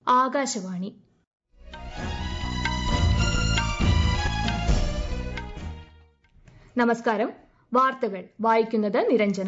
ആകാശവാണി. നമസ്കാരം. വാർത്തകൾ വായിക്കുന്നത് നിരഞ്ജന.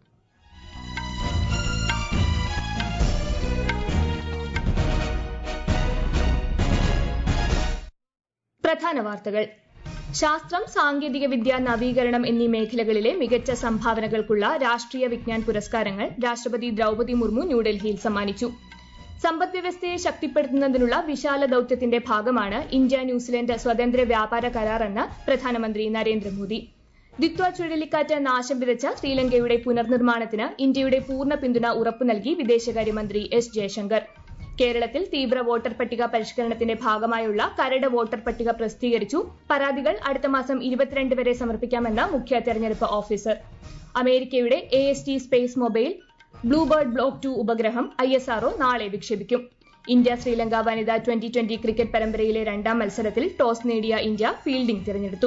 പ്രധാന വാർത്തകൾ. ശാസ്ത്രം, സാങ്കേതിക വിദ്യ, നവീകരണം എന്നീ മേഖലകളിലെ മികച്ച സംഭാവനകൾക്കുള്ള രാഷ്ട്രീയ വിജ്ഞാൻ പുരസ്കാരങ്ങൾ രാഷ്ട്രപതി ദ്രൌപദി മുർമു ന്യൂഡൽഹിയിൽ സമ്മാനിച്ചു. സമ്പദ്വ്യവസ്ഥയെ ശക്തിപ്പെടുത്തുന്നതിനുള്ള വിശാല ദൌത്യത്തിന്റെ ഭാഗമാണ് ഇന്ത്യ ന്യൂസിലൻഡ് സ്വതന്ത്ര വ്യാപാര കരാർ എന്ന് പ്രധാനമന്ത്രി നരേന്ദ്രമോദി. ദിത്വ ചുഴലിക്കാറ്റ് നാശം വിതച്ച ശ്രീലങ്കയുടെ പുനർനിർമ്മാണത്തിന് ഇന്ത്യയുടെ പൂർണ്ണ പിന്തുണ ഉറപ്പു നൽകി വിദേശകാര്യമന്ത്രി എസ് ജയശങ്കർ. കേരളത്തിൽ തീവ്ര വോട്ടർ പട്ടിക പരിഷ്കരണത്തിന്റെ ഭാഗമായുള്ള കരട് വോട്ടർ പട്ടിക പ്രസിദ്ധീകരിച്ചു. പരാതികൾ അടുത്ത മാസം 22 വരെ സമർപ്പിക്കാമെന്ന് മുഖ്യ തെരഞ്ഞെടുപ്പ് ഓഫീസർ. അമേരിക്കയുടെ AST space mobile bluebird block 2 ഉപഗ്രഹം ISRO നാളെ വിക്ഷേപിക്കും. ഇന്ത്യ ശ്രീലങ്ക വനിതാ 2020 ക്രിക്കറ്റ് പരമ്പരയിലെ രണ്ടാം മത്സരത്തിൽ ടോസ് നേടിയ ഇന്ത്യ ഫീൽഡിംഗ് തിരഞ്ഞെടുത്തു.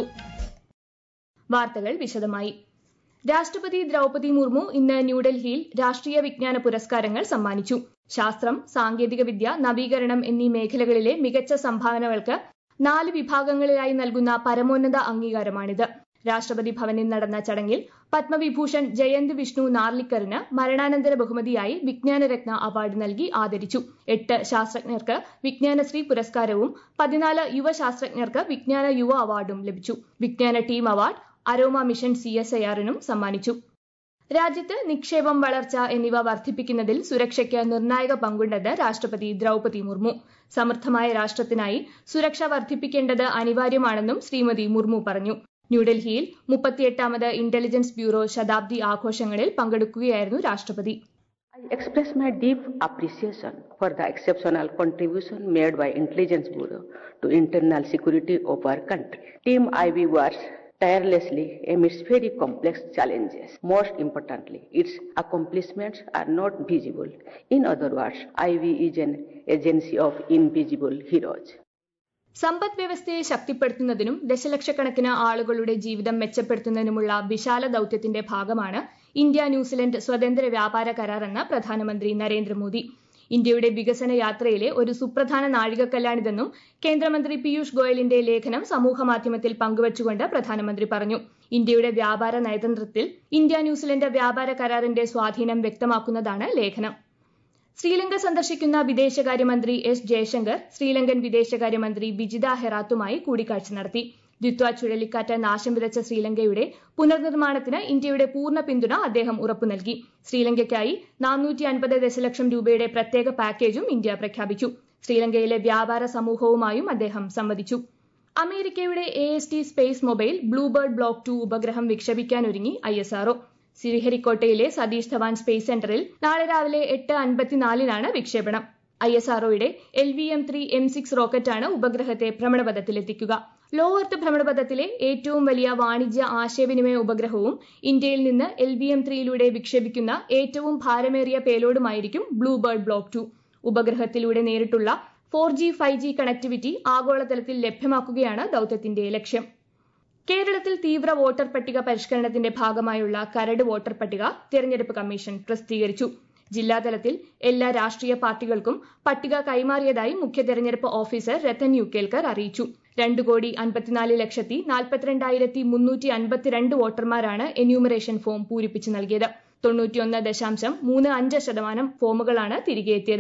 വാർത്തകൾ വിശദമായി. രാഷ്ട്രപതി ദ്രൌപദി മുർമു ഇന്ന് ന്യൂഡൽഹിയിൽ രാഷ്ട്രീയ വിജ്ഞാന പുരസ്കാരങ്ങൾ സമ്മാനിച്ചു. ശാസ്ത്രം, സാങ്കേതിക വിദ്യ, നവീകരണം എന്നീ മേഖലകളിലെ മികച്ച സംഭാവനകൾക്ക് 4 വിഭാഗങ്ങളിലായി നൽകുന്ന പരമോന്നത അംഗീകാരമാണിത്. രാഷ്ട്രപതി ഭവനിൽ നടന്ന ചടങ്ങിൽ പത്മവിഭൂഷൺ ജയന്ത് വിഷ്ണു നാർലിക്കറിന് മരണാനന്തര ബഹുമതിയായി വിജ്ഞാനരത്ന അവാർഡ് നൽകി ആദരിച്ചു. 8 ശാസ്ത്രജ്ഞർക്ക് വിജ്ഞാനശ്രീ പുരസ്കാരവും 14 യുവശാസ്ത്രജ്ഞർക്ക് വിജ്ഞാന യുവ അവാർഡും ലഭിച്ചു. വിജ്ഞാന ടീം അവാർഡ് അരോമ മിഷൻ CSIR-നും സമ്മാനിച്ചു. രാജ്യത്ത് നിക്ഷേപം, വളർച്ച എന്നിവ വർദ്ധിപ്പിക്കുന്നതിൽ സുരക്ഷയ്ക്ക് നിർണായക പങ്കുണ്ടെന്ന് രാഷ്ട്രപതി ദ്രൌപദി മുർമു. സമൃദ്ധമായ രാഷ്ട്രത്തിനായി സുരക്ഷ വർദ്ധിപ്പിക്കേണ്ടത് അനിവാര്യമാണെന്നും ശ്രീമതി മുർമു പറഞ്ഞു. ന്യൂഡൽഹിയിൽ 38ാമത് ഇന്റലിജൻസ് ബ്യൂറോ ശതാബ്ദി ആഘോഷങ്ങളിൽ പങ്കെടുക്കുകയായിരുന്നു രാഷ്ട്രപതി. I express my deep appreciation for the exceptional contribution made by Intelligence Bureau to internal security of our country. Team IB works tirelessly amidst very complex challenges. Most importantly, its accomplishments are not visible. In other words, IB is an agency of invisible heroes. സമ്പദ് വ്യവസ്ഥയെ ശക്തിപ്പെടുത്തുന്നതിനും ദശലക്ഷക്കണക്കിന് ആളുകളുടെ ജീവിതം മെച്ചപ്പെടുത്തുന്നതിനുമുള്ള വിശാല ദൌത്യത്തിന്റെ ഭാഗമാണ് India New Zealand സ്വതന്ത്ര വ്യാപാര കരാർ എന്ന് പ്രധാനമന്ത്രി നരേന്ദ്രമോദി. ഇന്ത്യയുടെ വികസന യാത്രയിലെ ഒരു സുപ്രധാന നാഴികക്കല്ലാണിതെന്നും കേന്ദ്രമന്ത്രി പീയൂഷ് ഗോയലിന്റെ ലേഖനം സമൂഹമാധ്യമത്തിൽ പങ്കുവച്ചുകൊണ്ട് പ്രധാനമന്ത്രി പറഞ്ഞു. ഇന്ത്യയുടെ വ്യാപാര നയതന്ത്രത്തിൽ ഇന്ത്യ ന്യൂസിലൻഡ് വ്യാപാര കരാറിന്റെ സ്വാധീനം വ്യക്തമാക്കുന്നതാണ് ലേഖനം. ശ്രീലങ്ക സന്ദർശിക്കുന്ന വിദേശകാര്യമന്ത്രി എസ് ജയശങ്കർ ശ്രീലങ്കൻ വിദേശകാര്യമന്ത്രി വിജിത ഹെറാത്തുമായി കൂടിക്കാഴ്ച നടത്തി. ദിത്വ ചുഴലിക്കാറ്റ് നാശം വിതച്ച ശ്രീലങ്കയുടെ പുനർനിർമ്മാണത്തിന് ഇന്ത്യയുടെ പൂർണ്ണ പിന്തുണ അദ്ദേഹം ഉറപ്പു നൽകി. ശ്രീലങ്കയ്ക്കായി 450 ദശലക്ഷം രൂപയുടെ പ്രത്യേക പാക്കേജും ഇന്ത്യ പ്രഖ്യാപിച്ചു. ശ്രീലങ്കയിലെ വ്യാപാര സമൂഹവുമായും അദ്ദേഹം സംവദിച്ചു. അമേരിക്കയുടെ AST space mobile bluebird block 2 ഉപഗ്രഹം വിക്ഷേപിക്കാനൊരുങ്ങി ISRO. ശ്രീഹരിക്കോട്ടയിലെ സതീഷ് ധവാൻ സ്പേസ് സെന്ററിൽ നാളെ രാവിലെ 8:54 വിക്ഷേപണം. ISROയുടെ LVM-3 M6 റോക്കറ്റാണ് ഉപഗ്രഹത്തെ ഭ്രമണപഥത്തിലെത്തിക്കുക. ലോ എർത്ത് ഭ്രമണപഥത്തിലെ ഏറ്റവും വലിയ വാണിജ്യ ആശയവിനിമയ ഉപഗ്രഹവും ഇന്ത്യയിൽ നിന്ന് LVM-3യിലൂടെ വിക്ഷേപിക്കുന്ന ഏറ്റവും ഭാരമേറിയ പേലോഡുമായിരിക്കും ബ്ലൂബേർഡ് ബ്ലോക്ക് 2. ഉപഗ്രഹത്തിലൂടെ നേരിട്ടുള്ള 4G 5G കണക്ടിവിറ്റി ആഗോളതലത്തിൽ ലഭ്യമാക്കുകയാണ് ദൌത്യത്തിന്റെ ലക്ഷ്യം. കേരളത്തിൽ തീവ്ര വോട്ടർ പട്ടിക പരിഷ്കരണത്തിന്റെ ഭാഗമായുള്ള കരട് വോട്ടർ പട്ടിക തെരഞ്ഞെടുപ്പ് കമ്മീഷൻ പ്രസിദ്ധീകരിച്ചു. ജില്ലാതലത്തിൽ എല്ലാ രാഷ്ട്രീയ പാർട്ടികൾക്കും പട്ടിക കൈമാറിയതായി മുഖ്യ തെരഞ്ഞെടുപ്പ് ഓഫീസർ രത്തൻ യു കേൽക്കർ അറിയിച്ചു. 2,54,42,352 വോട്ടർമാരാണ് എന്യൂമറേഷൻ ഫോം പൂരിപ്പിച്ച് നൽകിയത്. 91.35% ഫോമുകളാണ് തിരികെ എത്തിയത്.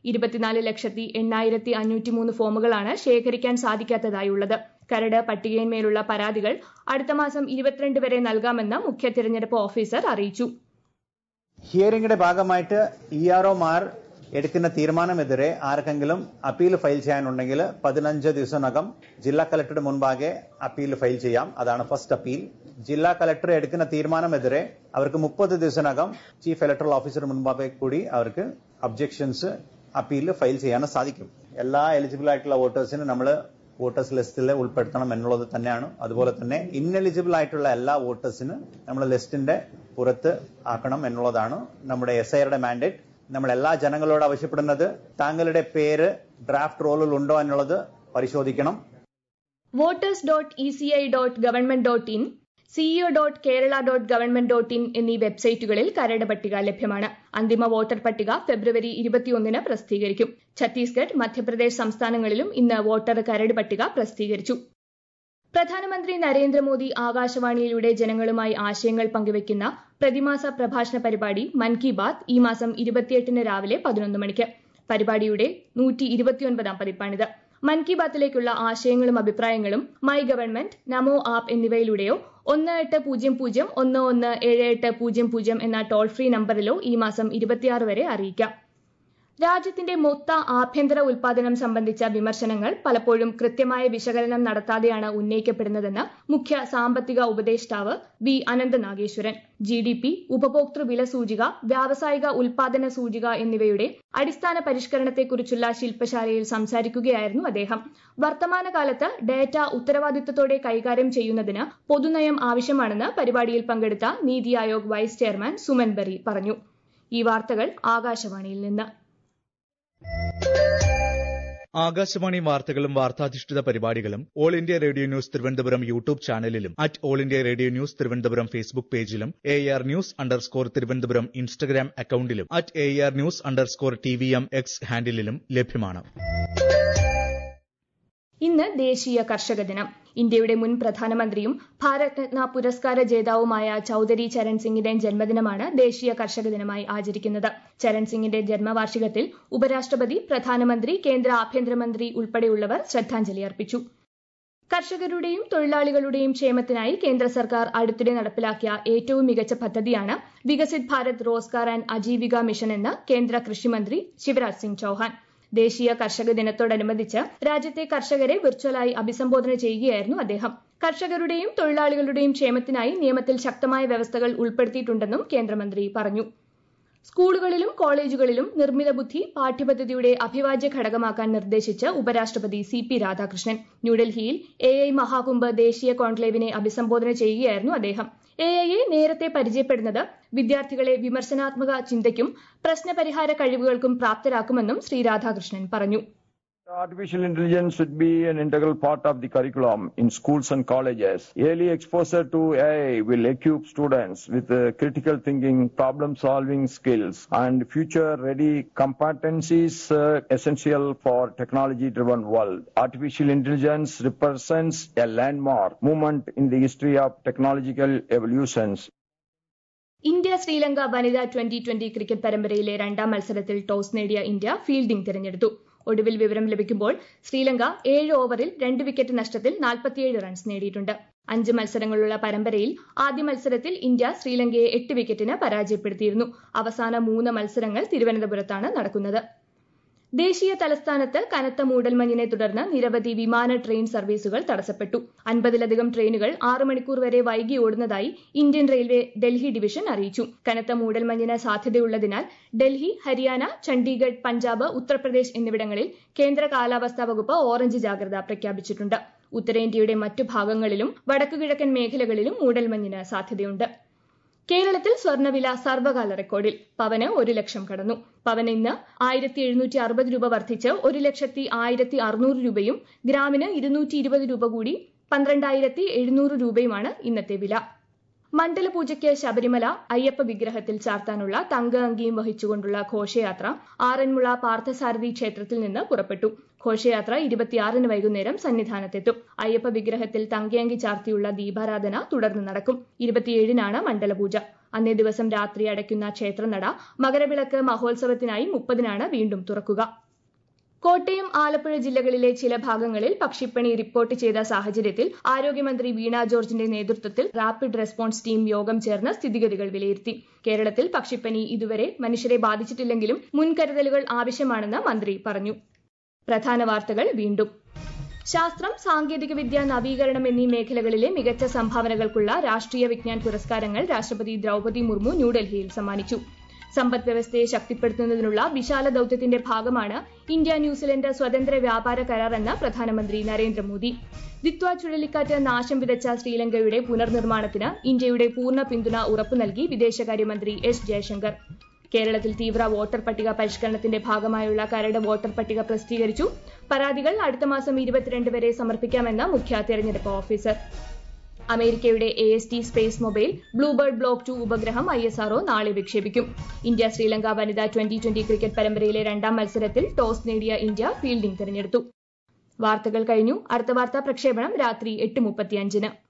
24,08,503 ഫോമുകളാണ് ശേഖരിക്കാൻ സാധിക്കാത്തതായുള്ളത്. കരട് പട്ടികയിന്മേലുള്ള പരാതികൾ അടുത്ത മാസം 22 വരെ നൽകാമെന്ന് മുഖ്യ തിരഞ്ഞെടുപ്പ് ഓഫീസർ അറിയിച്ചു. ഹിയറിംഗിന്റെ ഭാഗമായിട്ട് EROമാർ എടുക്കുന്ന തീരുമാനമെതിരെ ആർക്കെങ്കിലും അപ്പീൽ ഫയൽ ചെയ്യാനുണ്ടെങ്കിൽ 15 ദിവസത്തിനകം ജില്ലാ കളക്ടറുടെ മുൻപാകെ അപ്പീൽ ഫയൽ ചെയ്യാം. അതാണ് ഫസ്റ്റ് അപ്പീൽ. ജില്ലാ കളക്ടർ എടുക്കുന്ന തീരുമാനമെതിരെ അവർക്ക് 30 ദിവസത്തിനകം ചീഫ് ഇലക്ടറൽ ഓഫീസർ മുൻപാകെ കൂടി അവർക്ക് ഒബ്ജെക്ഷൻസ് അപ്പീൽ ഫയൽ ചെയ്യാൻ സാധിക്കും. എല്ലാ എലിജിബിൾ ആയിട്ടുള്ള വോട്ടേഴ്സിനും നമ്മൾ വോട്ടേഴ്സ് ലിസ്റ്റിൽ ഉൾപ്പെടുത്തണം എന്നുള്ളത് തന്നെയാണ്. അതുപോലെ തന്നെ ഇൻഎലിജിബിൾ ആയിട്ടുള്ള എല്ലാ വോട്ടേഴ്സിനും നമ്മൾ ലിസ്റ്റിന്റെ പുറത്ത് ആക്കണം എന്നുള്ളതാണ് നമ്മുടെ SIRയുടെ മാൻഡേറ്റ്. നമ്മൾ എല്ലാ ജനങ്ങളോട് ആവശ്യപ്പെടുന്നത് താങ്കളുടെ പേര് ഡ്രാഫ്റ്റ് റോളിൽ ഉണ്ടോ എന്നുള്ളത് പരിശോധിക്കണം. voters.eci.government.in ceo.kerala.government.in എന്നീ വെബ്സൈറ്റുകളിൽ കരട് പട്ടിക ലഭ്യമാണ്. അന്തിമ വോട്ടർ പട്ടിക ഫെബ്രുവരി 21 പ്രസിദ്ധീകരിക്കും. ഛത്തീസ്ഗഡ്, മധ്യപ്രദേശ് സംസ്ഥാനങ്ങളിലും ഇന്ന് വോട്ടർ കരട് പട്ടിക പ്രസിദ്ധീകരിച്ചു. പ്രധാനമന്ത്രി നരേന്ദ്രമോദി ആകാശവാണിയിലൂടെ ജനങ്ങളുമായി ആശയങ്ങൾ പങ്കുവയ്ക്കുന്ന പ്രതിമാസ പ്രഭാഷണ പരിപാടി മൻ കി ബാത് ഈ മാസം 28 രാവിലെ 11 മണിക്ക്. പരിപാടിയുടെ 129ാം പതിപ്പാണിത്. മൻ കി ബാത്തിലേക്കുള്ള ആശയങ്ങളും അഭിപ്രായങ്ങളും മൈ ഗവൺമെന്റ്, നമോ ആപ്പ് എന്നിവയിലൂടെയോ 1800-117800 എന്ന ടോൾ ഫ്രീ നമ്പറിലോ ഈ മാസം 26 വരെ അറിയിക്കാം. രാജ്യത്തിന്റെ മൊത്ത ആഭ്യന്തര ഉൽപാദനം സംബന്ധിച്ച വിമർശനങ്ങൾ പലപ്പോഴും കൃത്യമായ വിശകലനം നടത്താതെയാണ് ഉന്നയിക്കപ്പെടുന്നതെന്ന് മുഖ്യ സാമ്പത്തിക ഉപദേഷ്ടാവ് വി അനന്ത നാഗേശ്വരൻ. GDP, ഉപഭോക്തൃ വില സൂചിക, വ്യാവസായിക ഉൽപാദന സൂചിക എന്നിവയുടെ അടിസ്ഥാന പരിഷ്കരണത്തെക്കുറിച്ചുള്ള ശില്പശാലയിൽ സംസാരിക്കുകയായിരുന്നു അദ്ദേഹം. വർത്തമാനകാലത്ത് ഡേറ്റ ഉത്തരവാദിത്തത്തോടെ കൈകാര്യം ചെയ്യുന്നതിന് പൊതുനയം ആവശ്യമാണെന്ന് പരിപാടിയിൽ പങ്കെടുത്ത നീതി ആയോഗ് വൈസ് ചെയർമാൻ സുമൻ ബറി പറഞ്ഞു. ഈ വാർത്തകൾ ആകാശവാണിയിൽ നിന്ന്. ആകാശവാണി വാർത്തകളും വാർത്താധിഷ്ഠിത പരിപാടികളും all India radio news Thiruvananthapuram YouTube ചാനലിലും all India radio news Thiruvananthapuram Facebook പേജിലും AR News_ തിരുവനന്തപുരം ഇൻസ്റ്റഗ്രാം അക്കൌണ്ടിലും AR News_TVM X ഹാൻഡിലും ലഭ്യമാണ്. ഇന്ന് ദേശീയ കർഷക ദിനം. ഇന്ത്യയുടെ മുൻ പ്രധാനമന്ത്രിയും ഭാരത് രത്ന പുരസ്കാര ജേതാവുമായ ചൌധരി ചരൺ സിംഗിന്റെ ജന്മദിനമാണ് ദേശീയ കർഷക ദിനമായി ആചരിക്കുന്നത്. ചരൺ സിംഗിന്റെ ജന്മവാർഷികത്തിൽ ഉപരാഷ്ട്രപതി, പ്രധാനമന്ത്രി, കേന്ദ്ര ആഭ്യന്തരമന്ത്രി ഉൾപ്പെടെയുള്ളവർ ശ്രദ്ധാഞ്ജലി അർപ്പിച്ചു. കർഷകരുടെയും തൊഴിലാളികളുടെയും ക്ഷേമത്തിനായി കേന്ദ്ര സർക്കാർ അടുത്തിടെ നടപ്പിലാക്കിയ ഏറ്റവും മികച്ച പദ്ധതിയാണ് വികസിത് ഭാരത് റോസ്ഗാർ ആൻഡ് അജീവിക മിഷൻ എന്ന് കേന്ദ്ര കൃഷിമന്ത്രി ശിവരാജ് സിംഗ് ചൌഹാൻ. ദേശീയ കർഷക ദിനത്തോടനുബന്ധിച്ച് രാജ്യത്തെ കർഷകരെ വിർച്വലായി അഭിസംബോധന ചെയ്യുകയായിരുന്നു അദ്ദേഹം. കർഷകരുടെയും തൊഴിലാളികളുടെയും ക്ഷേമത്തിനായി നിയമത്തിൽ ശക്തമായ വ്യവസ്ഥകൾ ഉൾപ്പെടുത്തിയിട്ടുണ്ടെന്നും കേന്ദ്രമന്ത്രി പറഞ്ഞു. സ്കൂളുകളിലും കോളേജുകളിലും നിർമ്മിത ബുദ്ധി പാഠ്യപദ്ധതിയുടെ അഭിവാജ്യ ഘടകമാക്കാൻ നിർദ്ദേശിച്ച് ഉപരാഷ്ട്രപതി CP രാധാകൃഷ്ണൻ. ന്യൂഡൽഹിയിൽ AI മഹാകുംഭ് ദേശീയ കോൺക്ലേവിനെ അഭിസംബോധന ചെയ്യുകയായിരുന്നു അദ്ദേഹം. AI നേരത്തെ പരിചയപ്പെടുന്നത് വിദ്യാർത്ഥികളെ വിമർശനാത്മക ചിന്തയ്ക്കും പ്രശ്നപരിഹാര കഴിവുകൾക്കും പ്രാപ്തരാക്കുമെന്നും ശ്രീ രാധാകൃഷ്ണൻ പറഞ്ഞു. Artificial intelligence should be an integral part of the curriculum in schools and colleges. Early exposure to AI will equip students with critical thinking, problem-solving skills, and future-ready competencies essential for technology-driven world. Artificial intelligence represents a landmark moment in the history of technological evolutions. India Sri Lanka വനിതാ 2020 cricket പരമ്പരയിലെ രണ്ടാം മത്സരത്തിൽ toss നേടിയ India fielding തിരഞ്ഞെടുത്തു. ഒടുവിൽ വിവരം ലഭിക്കുമ്പോൾ ശ്രീലങ്ക 7 ഓവറിൽ 2 വിക്കറ്റ് നഷ്ടത്തിൽ 47 റൺസ് നേടിയിട്ടുണ്ട്. 5 മത്സരങ്ങളുള്ള പരമ്പരയിൽ ആദ്യ മത്സരത്തിൽ ഇന്ത്യ ശ്രീലങ്കയെ 8 വിക്കറ്റിന് പരാജയപ്പെടുത്തിയിരുന്നു. അവസാന 3 മത്സരങ്ങൾ തിരുവനന്തപുരത്താണ് നടക്കുന്നത്. ദേശീയ തലസ്ഥാനത്ത് കനത്ത മൂടൽമഞ്ഞിനെ തുടർന്ന് നിരവധി വിമാന ട്രെയിൻ സർവീസുകൾ തടസ്സപ്പെട്ടു. 50ലധികം ട്രെയിനുകൾ 6 മണിക്കൂർ വരെ വൈകി ഓടുന്നതായി ഇന്ത്യൻ റെയിൽവേ ഡൽഹി ഡിവിഷൻ അറിയിച്ചു. കനത്ത മൂടൽമഞ്ഞിന് സാധ്യതയുള്ളതിനാൽ ഡൽഹി, ഹരിയാന, ചണ്ഡീഗഡ്, പഞ്ചാബ്, ഉത്തർപ്രദേശ് എന്നിവിടങ്ങളിൽ കേന്ദ്ര കാലാവസ്ഥാ വകുപ്പ് ഓറഞ്ച് ജാഗ്രത പ്രഖ്യാപിച്ചിട്ടുണ്ട്. ഉത്തരേന്ത്യയുടെ മറ്റു ഭാഗങ്ങളിലും വടക്കുകിഴക്കൻ മേഖലകളിലും മൂടൽമഞ്ഞിന് സാധ്യതയുണ്ട്. കേരളത്തിൽ സ്വർണ്ണവില സർവകാല റെക്കോർഡിൽ. പവന് 1 ലക്ഷം കടന്നു. പവന് ഇന്ന് 1760 രൂപ വർദ്ധിച്ച് 1,01,600 രൂപയും ഗ്രാമിന് 220 രൂപ കൂടി 12,700 രൂപയുമാണ് ഇന്നത്തെ വില. മണ്ഡലപൂജയ്ക്ക് ശബരിമല അയ്യപ്പ വിഗ്രഹത്തിൽ ചാർത്താനുള്ള തങ്ക അങ്കിയും വഹിച്ചുകൊണ്ടുള്ള ഘോഷയാത്ര ആറന്മുള പാർത്ഥസാരഥി ക്ഷേത്രത്തിൽ നിന്ന് പുറപ്പെട്ടു. ഘോഷയാത്ര 26 വൈകുന്നേരം സന്നിധാനത്തെത്തും. അയ്യപ്പ വിഗ്രഹത്തിൽ തങ്കയങ്കി ചാർത്തിയുള്ള ദീപാരാധന തുടർന്ന് നടക്കും. 27 മണ്ഡലപൂജ. അന്നേ ദിവസം രാത്രി അടയ്ക്കുന്ന ക്ഷേത്രനട മകരവിളക്ക് മഹോത്സവത്തിനായി 30 വീണ്ടും തുറക്കുക. കോട്ടയം, ആലപ്പുഴ ജില്ലകളിലെ ചില ഭാഗങ്ങളിൽ പക്ഷിപ്പനി റിപ്പോർട്ട് ചെയ്ത സാഹചര്യത്തിൽ ആരോഗ്യമന്ത്രി വീണ ജോർജിന്റെ നേതൃത്വത്തിൽ റാപ്പിഡ് റെസ്പോൺസ് ടീം യോഗം ചേർന്ന് സ്ഥിതിഗതികൾ വിലയിരുത്തി. കേരളത്തിൽ പക്ഷിപ്പനി ഇതുവരെ മനുഷ്യരെ ബാധിച്ചിട്ടില്ലെങ്കിലും മുൻകരുതലുകൾ ആവശ്യമാണെന്ന് മന്ത്രി പറഞ്ഞു. പ്രധാന വാർത്തകൾ വീണ്ടും. ശാസ്ത്രം, സാങ്കേതികവിദ്യ, നവീകരണം എന്നീ മേഖലകളിലെ മികച്ച സംഭാവനകൾക്കുള്ള രാഷ്ട്രീയ വിജ്ഞാൻ പുരസ്കാരങ്ങൾ രാഷ്ട്രപതി ദ്രൌപദി മുർമു ന്യൂഡൽഹിയിൽ സമ്മാനിച്ചു. സമ്പദ് വ്യവസ്ഥയെ ശക്തിപ്പെടുത്തുന്നതിനുള്ള വിശാല ദൌത്യത്തിന്റെ ഭാഗമാണ് ഇന്ത്യ ന്യൂസിലൻഡ് സ്വതന്ത്ര വ്യാപാര കരാർ എന്ന് പ്രധാനമന്ത്രി നരേന്ദ്രമോദി. ദിത്വ ചുഴലിക്കാറ്റ് നാശം വിതച്ച ശ്രീലങ്കയുടെ പുനർനിർമ്മാണത്തിന് ഇന്ത്യയുടെ പൂർണ്ണ പിന്തുണ ഉറപ്പു നൽകി വിദേശകാര്യമന്ത്രി S ജയശങ്കർ. കേരളത്തിൽ തീവ്ര വോട്ടർ പട്ടിക പരിഷ്കരണത്തിന്റെ ഭാഗമായുള്ള കരട് വോട്ടർ പട്ടിക പ്രസിദ്ധീകരിച്ചു. പരാതികൾ അടുത്ത മാസം 22 വരെ സമർപ്പിക്കാമെന്ന് മുഖ്യ തെരഞ്ഞെടുപ്പ് ഓഫീസർ. അമേരിക്കയുടെ AST space mobile bluebird block 2 ഉപഗ്രഹം ISRO നാളെ വിക്ഷേപിക്കും. ഇന്ത്യ ശ്രീലങ്ക വനിതാ 2020 ക്രിക്കറ്റ് പരമ്പരയിലെ രണ്ടാം മത്സരത്തിൽ ടോസ് നേടിയ ഇന്ത്യ ഫീൽഡിംഗ് തെരഞ്ഞെടുത്തു. വാർത്തകൾ കഴിഞ്ഞു. അടുത്ത വാർത്താ പ്രക്ഷേപണം രാത്രി 8:35.